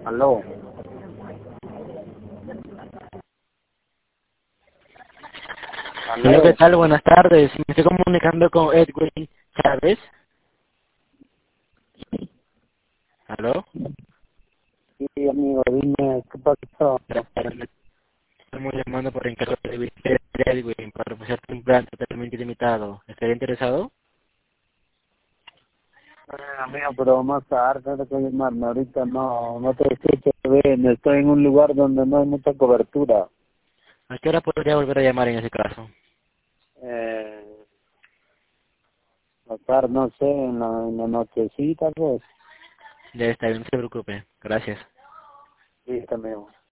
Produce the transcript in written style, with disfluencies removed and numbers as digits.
Aló. Hola, ¿qué Aló. tal? Buenas tardes. Me estoy comunicando con Edwin Chávez. ¿Aló? Sí, amigo, dime, ¿qué pasó? Estamos llamando por encargo de Edwin para ofrecerte un plan totalmente limitado. ¿Estaría interesado? Amigo, pero más tarde, tengo que llamarme. Ahorita no te escucho bien. Estoy en un lugar donde no hay mucha cobertura. ¿A qué hora podría volver a llamar en ese caso? Eh, Más tarde, no sé, en la nochecita, pues. Ya está bien, no se preocupe. Gracias. Sí, amigo.